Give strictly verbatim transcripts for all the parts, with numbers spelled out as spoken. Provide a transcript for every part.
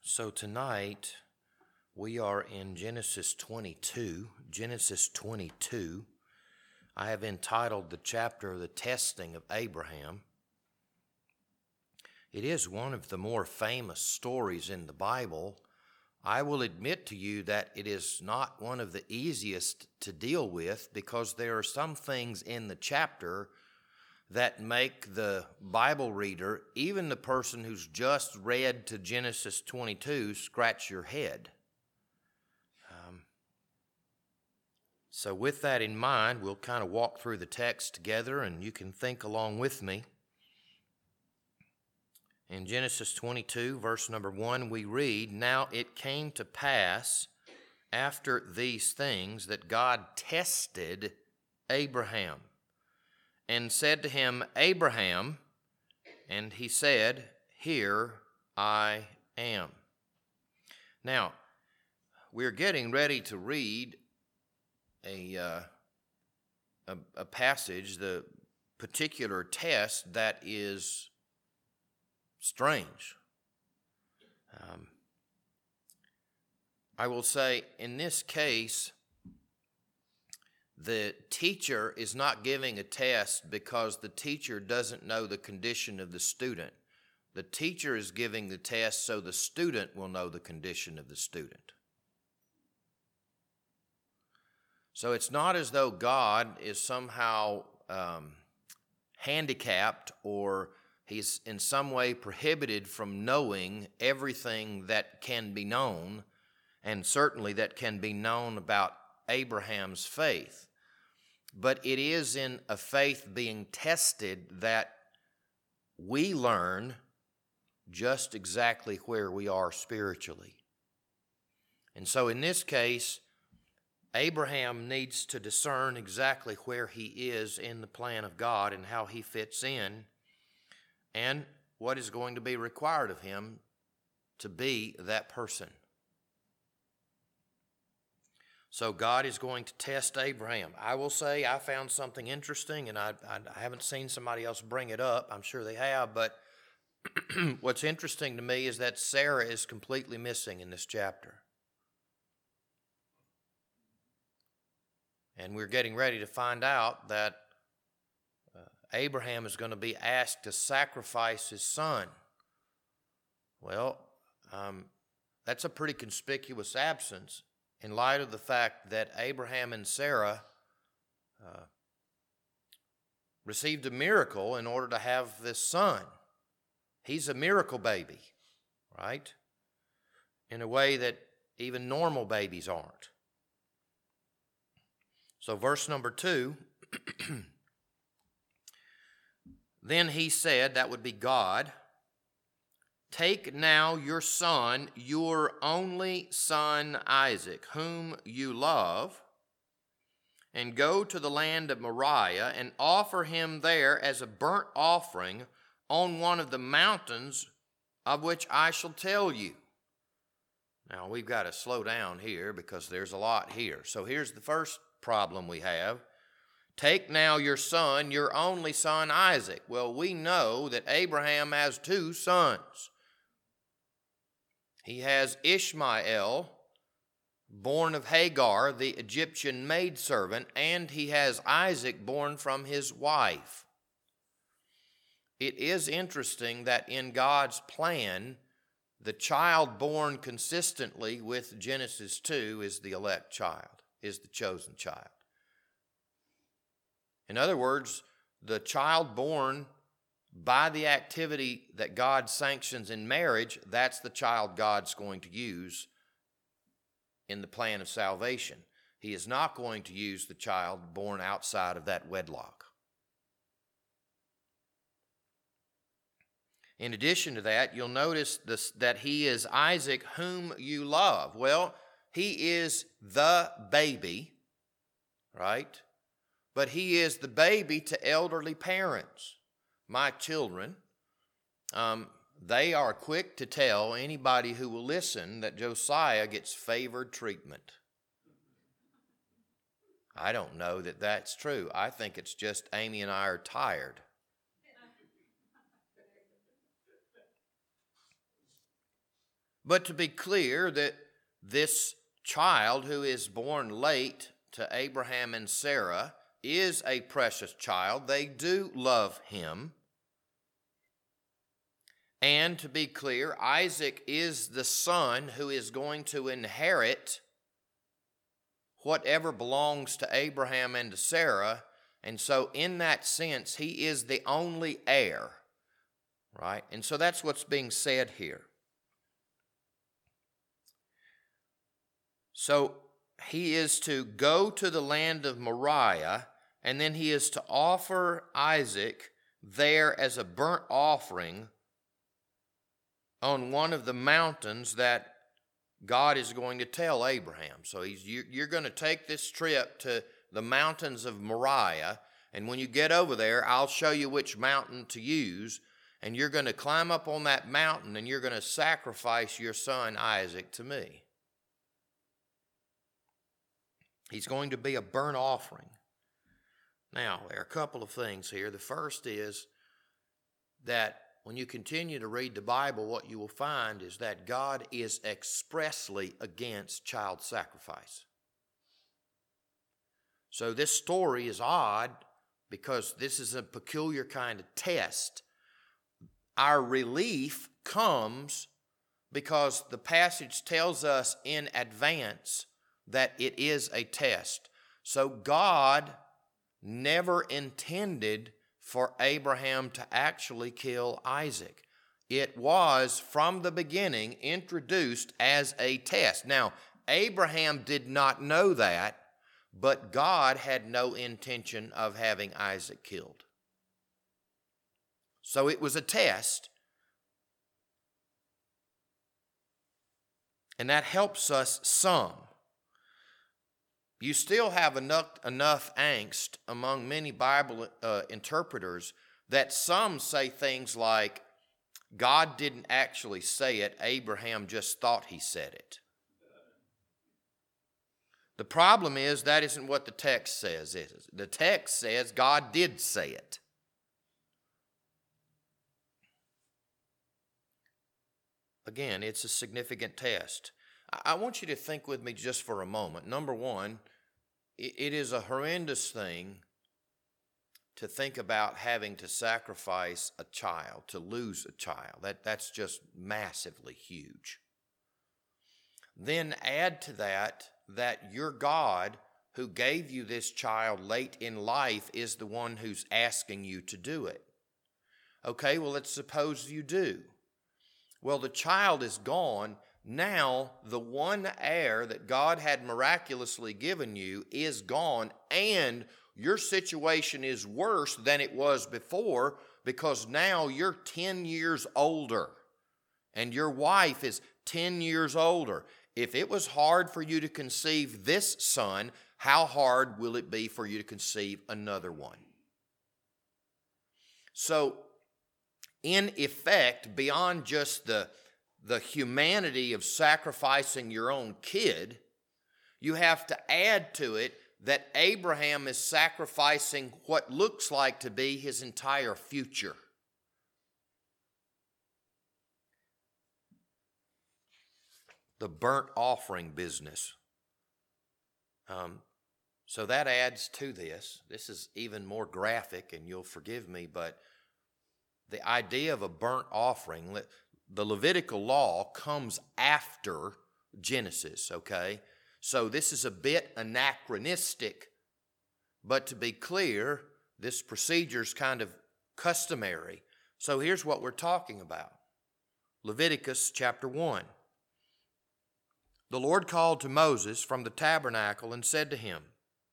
So tonight we are in Genesis twenty-two. Genesis twenty-two. I have entitled the chapter The Testing of Abraham. It is one of the more famous stories in the Bible. I will admit to you that it is not one of the easiest to deal with because there are some things in the chapter that make the Bible reader, even the person who's just read to Genesis twenty-two, scratch your head. Um, so with that in mind, we'll kind of walk through the text together and you can think along with me. In Genesis twenty-two, verse number one, we read, "Now it came to pass after these things that God tested Abraham and said to him, Abraham, and he said, Here I am." Now, we're getting ready to read a, uh, a, a passage, the particular test that is strange. Um, I will say, in this case, the teacher is not giving a test because the teacher doesn't know the condition of the student. The teacher is giving the test so the student will know the condition of the student. So it's not as though God is somehow um, handicapped or he's in some way prohibited from knowing everything that can be known, and certainly that can be known about Abraham's faith. But it is in a faith being tested that we learn just exactly where we are spiritually. And so in this case, Abraham needs to discern exactly where he is in the plan of God and how he fits in, and what is going to be required of him to be that person. So God is going to test Abraham. I will say I found something interesting, and I, I, I haven't seen somebody else bring it up. I'm sure they have, but what's interesting to me is that Sarah is completely missing in this chapter. And we're getting ready to find out that uh, Abraham is going to be asked to sacrifice his son. Well, um, that's a pretty conspicuous absence in light of the fact that Abraham and Sarah uh, received a miracle in order to have this son. He's a miracle baby, right? In a way that even normal babies aren't. So verse number two, "Then he said," that would be God, "Take now your son, your only son Isaac, whom you love, and go to the land of Moriah and offer him there as a burnt offering on one of the mountains of which I shall tell you." Now we've got to slow down here because there's a lot here. So here's the first problem we have. Take now your son, your only son Isaac. Well, we know that Abraham has two sons. He has Ishmael, born of Hagar, the Egyptian maidservant, and he has Isaac, born from his wife. It is interesting that in God's plan, the child born consistently with Genesis two is the elect child, is the chosen child. In other words, the child born by the activity that God sanctions in marriage, that's the child God's going to use in the plan of salvation. He is not going to use the child born outside of that wedlock. In addition to that, you'll notice this, that he is Isaac whom you love. Well, he is the baby, right? But he is the baby to elderly parents. My children, um, they are quick to tell anybody who will listen that Josiah gets favored treatment. I don't know that that's true. I think it's just Amy and I are tired. But to be clear that this child who is born late to Abraham and Sarah is a precious child. They do love him. And to be clear, Isaac is the son who is going to inherit whatever belongs to Abraham and to Sarah. And so in that sense, he is the only heir, right? And so that's what's being said here. So he is to go to the land of Moriah, and then he is to offer Isaac there as a burnt offering on one of the mountains that God is going to tell Abraham. So he's, you're going to take this trip to the mountains of Moriah, and when you get over there, I'll show you which mountain to use, and you're going to climb up on that mountain, and you're going to sacrifice your son Isaac to me. He's going to be a burnt offering. Now, there are a couple of things here. The first is that when you continue to read the Bible, what you will find is that God is expressly against child sacrifice. So this story is odd because this is a peculiar kind of test. Our relief comes because the passage tells us in advance that it is a test. So God never intended for Abraham to actually kill Isaac. It was from the beginning introduced as a test. Now, Abraham did not know that, but God had no intention of having Isaac killed. So it was a test. And that helps us some. You still have enough, enough angst among many Bible uh, interpreters that some say things like, God didn't actually say it, Abraham just thought he said it. The problem is that isn't what the text says. The text says God did say it. Again, it's a significant test. I want you to think with me just for a moment. Number one, it is a horrendous thing to think about having to sacrifice a child, to lose a child. That, that's just massively huge. Then add to that that your God who gave you this child late in life is the one who's asking you to do it. Okay, well, let's suppose you do. Well, the child is gone. Now, the one heir that God had miraculously given you is gone, and your situation is worse than it was before because now you're ten years older and your wife is ten years older. If it was hard for you to conceive this son, how hard will it be for you to conceive another one? So, in effect, beyond just the the humanity of sacrificing your own kid, you have to add to it that Abraham is sacrificing what looks like to be his entire future. The burnt offering business. Um, so that adds to this. This is even more graphic, and you'll forgive me, but the idea of a burnt offering, the Levitical law comes after Genesis, okay? So this is a bit anachronistic, but to be clear, this procedure is kind of customary. So here's what we're talking about. Leviticus chapter one. The Lord called to Moses from the tabernacle and said to him,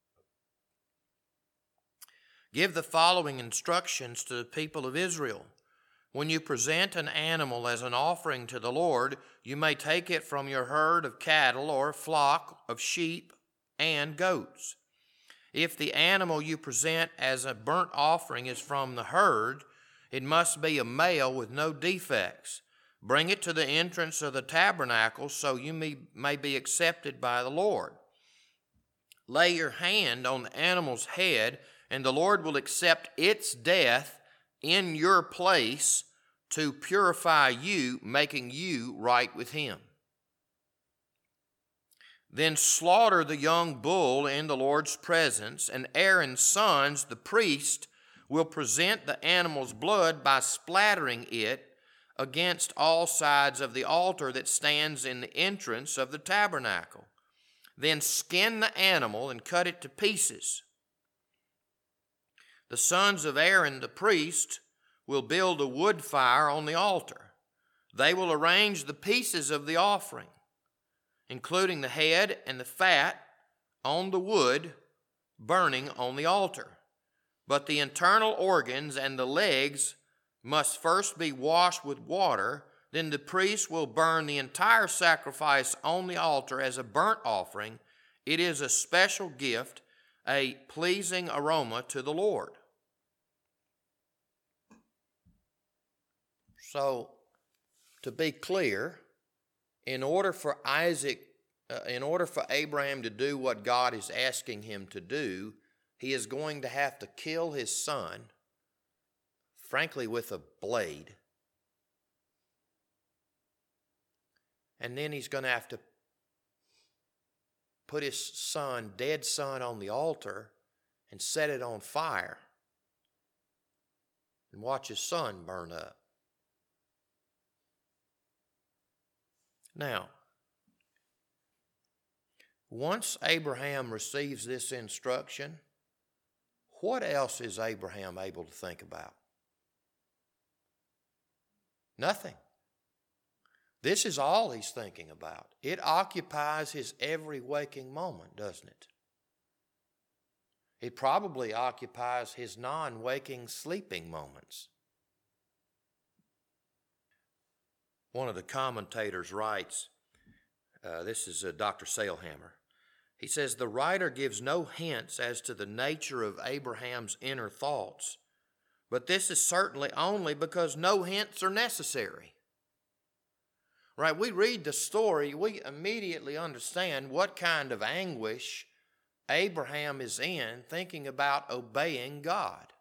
"Give the following instructions to the people of Israel. When you present an animal as an offering to the Lord, you may take it from your herd of cattle or flock of sheep and goats. If the animal you present as a burnt offering is from the herd, it must be a male with no defects. Bring it to the entrance of the tabernacle so you may, may be accepted by the Lord. Lay your hand on the animal's head, and the Lord will accept its death in your place to purify you, making you right with him. Then slaughter the young bull in the Lord's presence, and Aaron's sons, the priest, will present the animal's blood by splattering it against all sides of the altar that stands in the entrance of the tabernacle. Then skin the animal and cut it to pieces. The sons of Aaron the priest will build a wood fire on the altar. They will arrange the pieces of the offering, including the head and the fat, on the wood burning on the altar. But the internal organs and the legs must first be washed with water. Then the priest will burn the entire sacrifice on the altar as a burnt offering. It is a special gift, a pleasing aroma to the Lord. So, to be clear, in order for Isaac, uh, in order for Abraham to do what God is asking him to do, he is going to have to kill his son, frankly, with a blade. And then he's going to have to put his son, dead son, on the altar and set it on fire and watch his son burn up. Now, once Abraham receives this instruction, what else is Abraham able to think about? Nothing. This is all he's thinking about. It occupies his every waking moment, doesn't it? It probably occupies his non-waking sleeping moments. One of the commentators writes, uh, this is uh, Doctor Sailhammer. He says, the writer gives no hints as to the nature of Abraham's inner thoughts, but this is certainly only because no hints are necessary. Right? We read the story, we immediately understand what kind of anguish Abraham is in thinking about obeying God.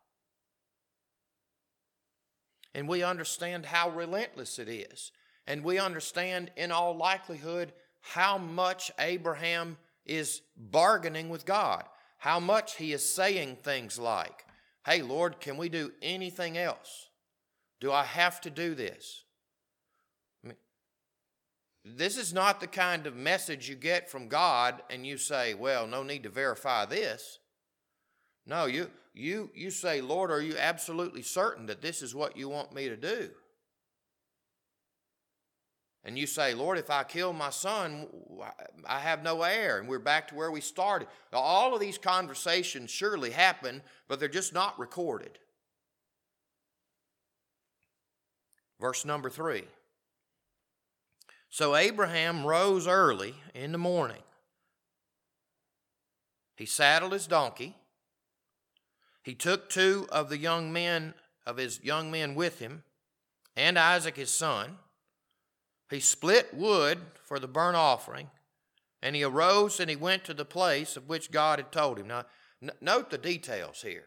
And we understand how relentless it is. And we understand in all likelihood how much Abraham is bargaining with God. How much he is saying things like, hey, Lord, can we do anything else? Do I have to do this? I mean, this is not the kind of message you get from God and you say, well, no need to verify this. No, you, you, you say, Lord, are you absolutely certain that this is what you want me to do? And you say, Lord, if I kill my son, I have no heir. And we're back to where we started. Now, all of these conversations surely happen, but they're just not recorded. Verse number three. So Abraham rose early in the morning. He saddled his donkey. He took two of the young men of his young men with him, and Isaac his son. He split wood for the burnt offering, and he arose and he went to the place of which God had told him. Now, n- note the details here.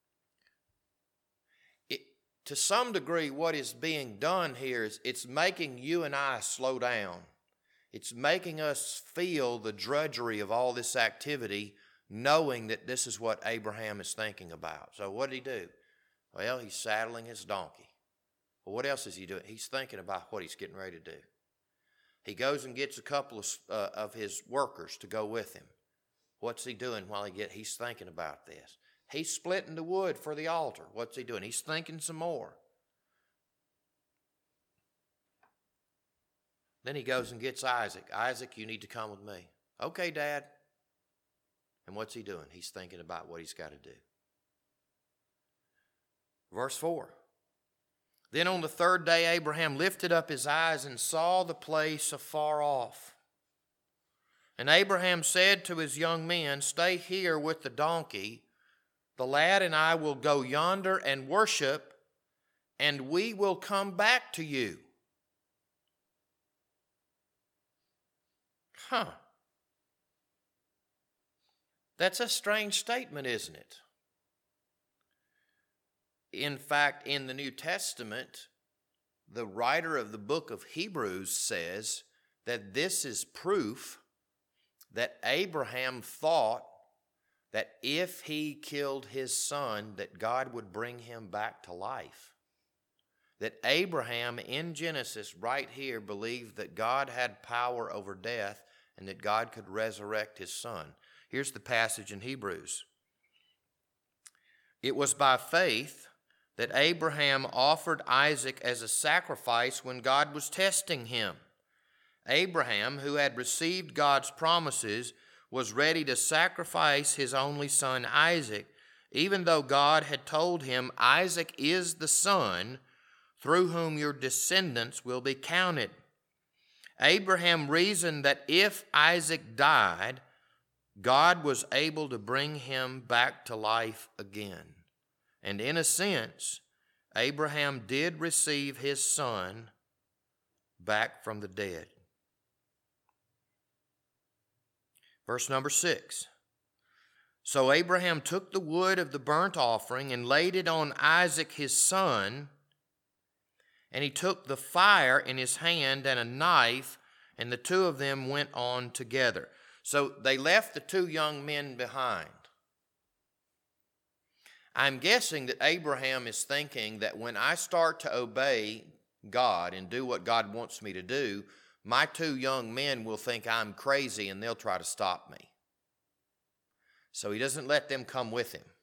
It, to some degree, what is being done here is it's making you and I slow down. It's making us feel the drudgery of all this activity, knowing that this is what Abraham is thinking about. So what did he do? Well, he's saddling his donkey. Well, what else is he doing? He's thinking about what he's getting ready to do. He goes and gets a couple of, uh, of his workers to go with him. What's he doing while he get? He's thinking about this. He's splitting the wood for the altar. What's he doing? He's thinking some more. Then he goes and gets Isaac. Isaac, you need to come with me. Okay, Dad. And what's he doing? He's thinking about what he's got to do. Verse four. Then on the third day, Abraham lifted up his eyes and saw the place afar off. And Abraham said to his young men, stay here with the donkey. The lad and I will go yonder and worship, and we will come back to you. Huh. That's a strange statement, isn't it? In fact, in the New Testament, the writer of the book of Hebrews says that this is proof that Abraham thought that if he killed his son, that God would bring him back to life. That Abraham in Genesis right here believed that God had power over death and that God could resurrect his son. Here's the passage in Hebrews. It was by faith that Abraham offered Isaac as a sacrifice when God was testing him. Abraham, who had received God's promises, was ready to sacrifice his only son Isaac, even though God had told him, Isaac is the son through whom your descendants will be counted. Abraham reasoned that if Isaac died, God was able to bring him back to life again. And in a sense, Abraham did receive his son back from the dead. Verse number six. So Abraham took the wood of the burnt offering and laid it on Isaac his son, and he took the fire in his hand and a knife, and the two of them went on together. So they left the two young men behind. I'm guessing that Abraham is thinking that when I start to obey God and do what God wants me to do, my two young men will think I'm crazy and they'll try to stop me. So he doesn't let them come with him.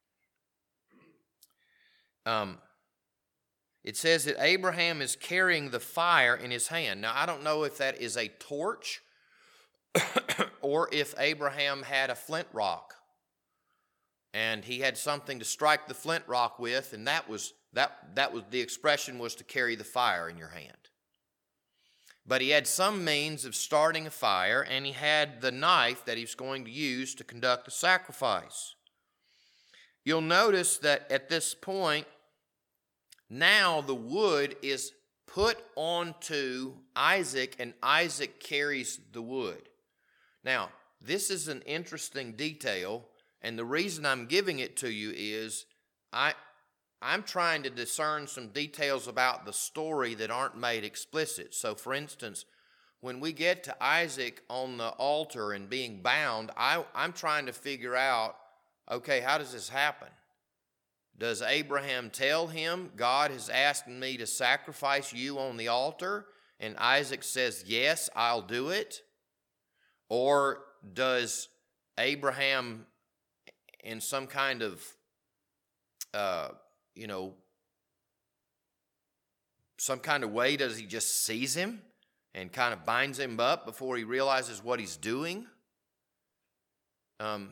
Um, it says that Abraham is carrying the fire in his hand. Now, I don't know if that is a torch or if Abraham had a flint rock and he had something to strike the flint rock with, and that was that that was the expression was to carry the fire in your hand. But he had some means of starting a fire, and he had the knife that he was going to use to conduct the sacrifice. You'll notice that at this point, now the wood is put onto Isaac, and Isaac carries the wood. Now, this is an interesting detail, and the reason I'm giving it to you is I, I'm trying to discern some details about the story that aren't made explicit. So, for instance, when we get to Isaac on the altar and being bound, I, I'm trying to figure out, okay, how does this happen? Does Abraham tell him, God has asked me to sacrifice you on the altar? And Isaac says, yes, I'll do it. Or does Abraham, in some kind of, uh, you know, some kind of way, does he just seize him and kind of binds him up before he realizes what he's doing? Um,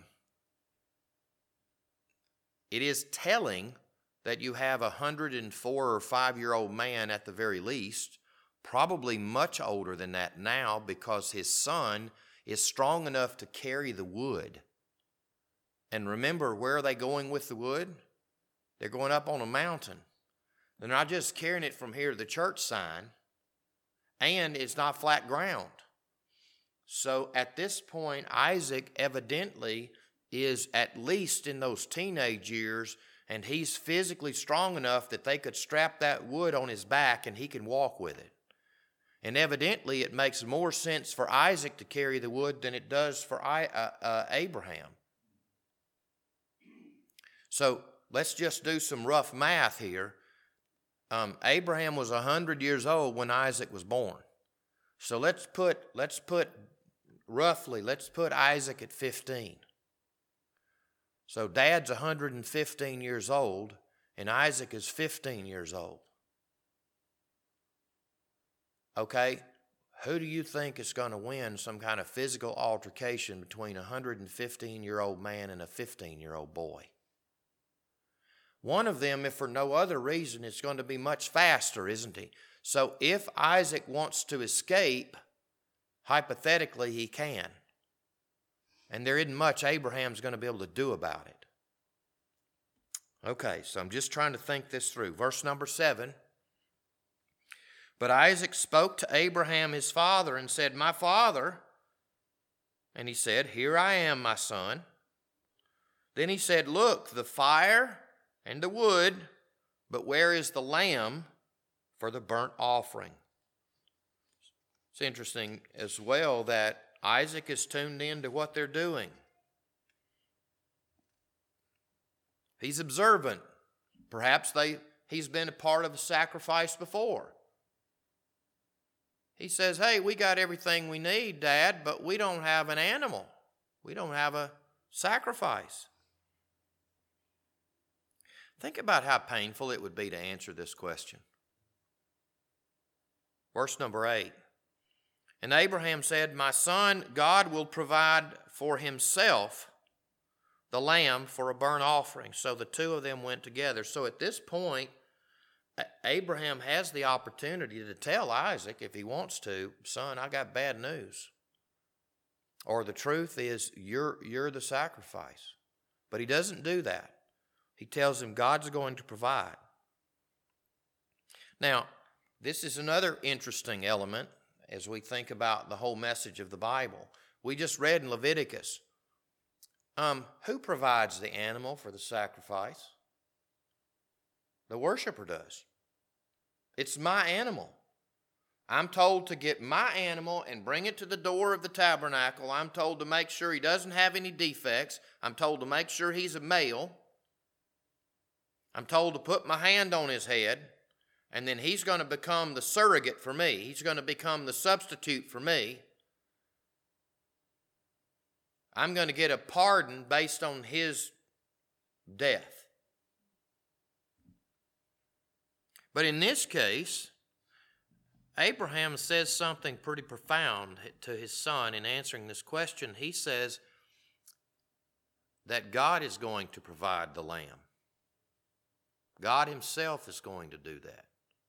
it is telling that you have a one hundred four or five-year-old man at the very least, probably much older than that now, because his son is strong enough to carry the wood. And remember, where are they going with the wood? They're going up on a mountain. They're not just carrying it from here to the church sign, and it's not flat ground. So at this point, Isaac evidently is at least in those teenage years, and he's physically strong enough that they could strap that wood on his back and he can walk with it. And evidently it makes more sense for Isaac to carry the wood than it does for I, uh, uh, Abraham. So let's just do some rough math here. Um, Abraham was one hundred years old when Isaac was born. So let's put, let's put roughly, let's put Isaac at fifteen. So Dad's one hundred fifteen years old, and Isaac is fifteen years old. Okay, who do you think is going to win some kind of physical altercation between a one hundred fifteen-year-old man and a fifteen-year-old boy? One of them, if for no other reason, is going to be much faster, isn't he? So if Isaac wants to escape, hypothetically he can. And there isn't much Abraham's going to be able to do about it. Okay, so I'm just trying to think this through. Verse number seven. But Isaac spoke to Abraham his father and said, My father. And he said, Here I am, my son. Then he said, Look, the fire and the wood, but where is the lamb for the burnt offering? It's interesting as well that Isaac is tuned in to what they're doing. He's observant. Perhaps they, he's been a part of a sacrifice before. He says, hey, we got everything we need, Dad, but we don't have an animal. We don't have a sacrifice. Think about how painful it would be to answer this question. Verse number eight. And Abraham said, my son, God will provide for himself the lamb for a burnt offering. So the two of them went together. So at this point, Abraham has the opportunity to tell Isaac, if he wants to, son, I got bad news. Or the truth is, you're, you're the sacrifice. But he doesn't do that. He tells him God's going to provide. Now, this is another interesting element as we think about the whole message of the Bible. We just read in Leviticus, um, who provides the animal for the sacrifice? The worshiper does. It's my animal. I'm told to get my animal and bring it to the door of the tabernacle. I'm told to make sure he doesn't have any defects. I'm told to make sure he's a male. I'm told to put my hand on his head, and then he's going to become the surrogate for me. He's going to become the substitute for me. I'm going to get a pardon based on his death. But in this case, Abraham says something pretty profound to his son in answering this question. He says that God is going to provide the lamb. God himself is going to do that.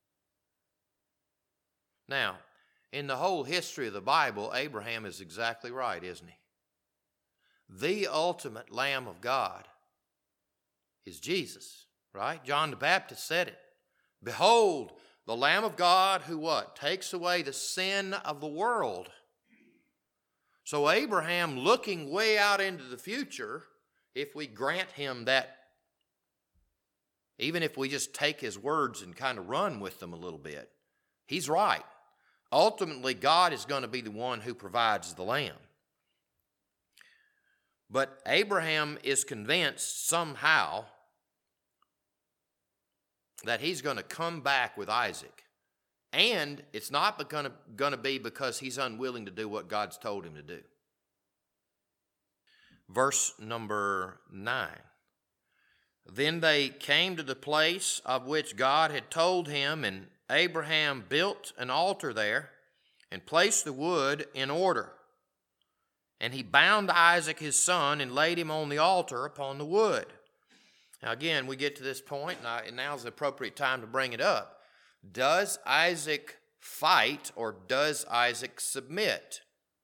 Now, in the whole history of the Bible, Abraham is exactly right, isn't he? The ultimate Lamb of God is Jesus, right? John the Baptist said it. Behold, the Lamb of God who what? Takes away the sin of the world. So Abraham, looking way out into the future, if we grant him that, even if we just take his words and kind of run with them a little bit, he's right. Ultimately, God is going to be the one who provides the lamb. But Abraham is convinced somehow that he's going to come back with Isaac. And it's not going to, going to be because he's unwilling to do what God's told him to do. Verse number nine. Then they came to the place of which God had told him, and Abraham built an altar there and placed the wood in order. And he bound Isaac his son and laid him on the altar upon the wood. Now again, we get to this point, and, I, and now's the appropriate time to bring it up. Does Isaac fight, or does Isaac submit?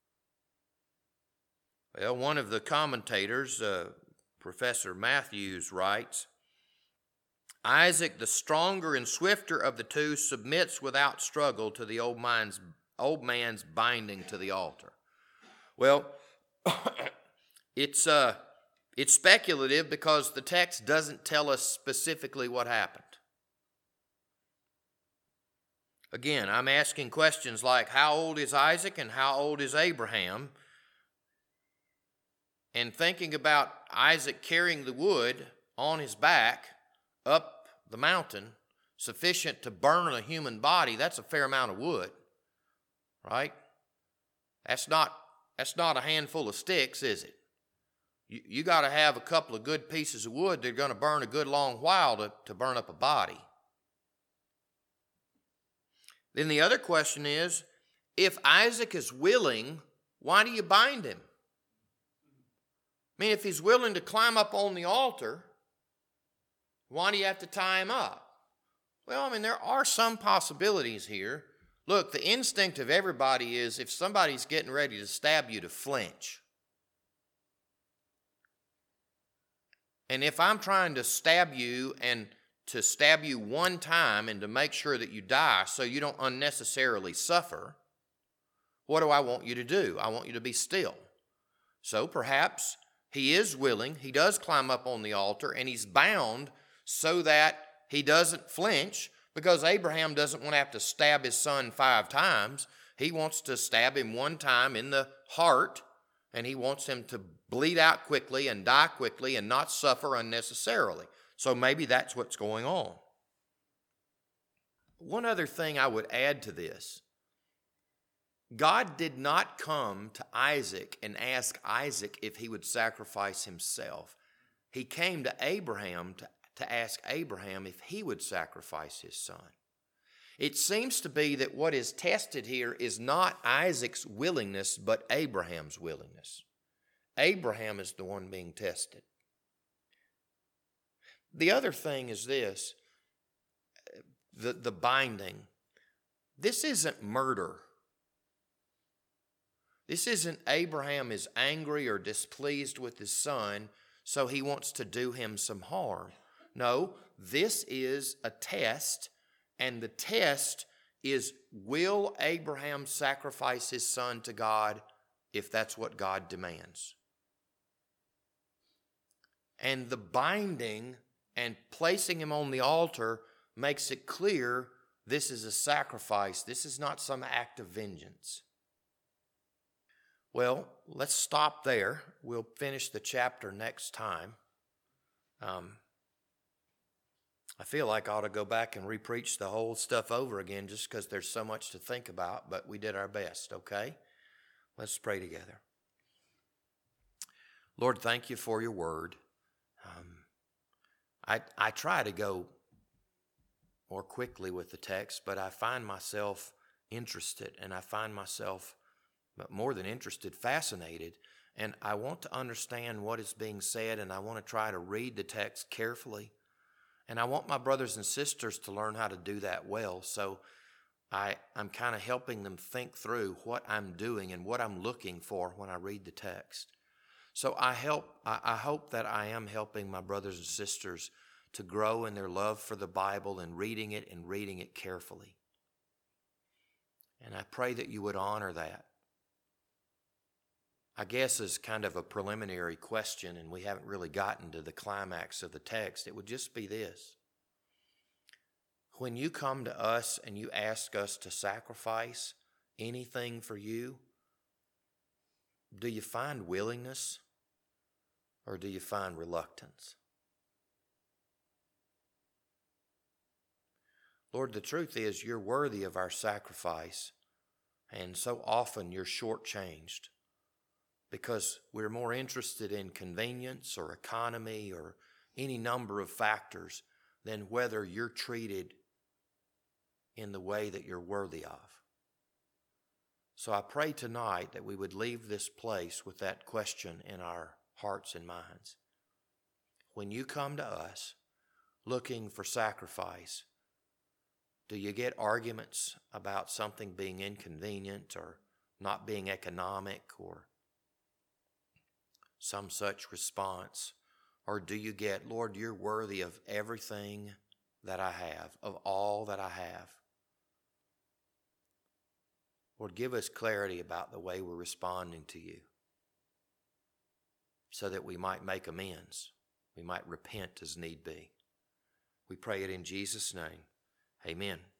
Well, one of the commentators, uh, Professor Matthews, writes, Isaac, the stronger and swifter of the two, submits without struggle to the old man's, old man's binding to the altar. Well, it's uh, it's speculative because the text doesn't tell us specifically what happened. Again, I'm asking questions like, how old is Isaac and how old is Abraham? And thinking about Isaac carrying the wood on his back up the mountain, sufficient to burn a human body, that's a fair amount of wood, right? That's not, that's not a handful of sticks, is it? You, you got to have a couple of good pieces of wood that are going to burn a good long while to, to burn up a body. Then the other question is, if Isaac is willing, why do you bind him? I mean, if he's willing to climb up on the altar, why do you have to tie him up? Well, I mean, there are some possibilities here. Look, the instinct of everybody is if somebody's getting ready to stab you, to flinch. And if I'm trying to stab you and to stab you one time and to make sure that you die so you don't unnecessarily suffer, what do I want you to do? I want you to be still. So perhaps he is willing, he does climb up on the altar, and he's bound so that he doesn't flinch, because Abraham doesn't want to have to stab his son five times. He wants to stab him one time in the heart, and he wants him to bleed out quickly and die quickly and not suffer unnecessarily. So maybe that's what's going on. One other thing I would add to this. God did not come to Isaac and ask Isaac if he would sacrifice himself. He came to Abraham to, to ask Abraham if he would sacrifice his son. It seems to be that what is tested here is not Isaac's willingness, but Abraham's willingness. Abraham is the one being tested. The other thing is this, the, the binding. This isn't murder. This isn't Abraham is angry or displeased with his son, so he wants to do him some harm. No, this is a test, and the test is, will Abraham sacrifice his son to God if that's what God demands? And the binding and placing him on the altar makes it clear this is a sacrifice. This is not some act of vengeance. Well, let's stop there. We'll finish the chapter next time. Um, I feel like I ought to go back and repreach the whole stuff over again just because there's so much to think about, but we did our best, okay? Let's pray together. Lord, thank you for your word. Um, I, I try to go more quickly with the text, but I find myself interested, and I find myself, but more than interested, fascinated, and I want to understand what is being said, and I want to try to read the text carefully, and I want my brothers and sisters to learn how to do that well, so I, I'm kind of helping them think through what I'm doing and what I'm looking for when I read the text. So I help. I, I hope that I am helping my brothers and sisters to grow in their love for the Bible and reading it and reading it carefully. And I pray that you would honor that. I guess as kind of a preliminary question, and we haven't really gotten to the climax of the text, it would just be this. When you come to us and you ask us to sacrifice anything for you, do you find willingness or do you find reluctance? Lord, the truth is you're worthy of our sacrifice, and so often you're shortchanged because we're more interested in convenience or economy or any number of factors than whether you're treated in the way that you're worthy of. So I pray tonight that we would leave this place with that question in our hearts and minds. When you come to us looking for sacrifice, do you get arguments about something being inconvenient or not being economic or some such response? Or do you get, Lord, you're worthy of everything that I have, of all that I have? Lord, give us clarity about the way we're responding to you so that we might make amends. We might repent as need be. We pray it in Jesus' name. Amen.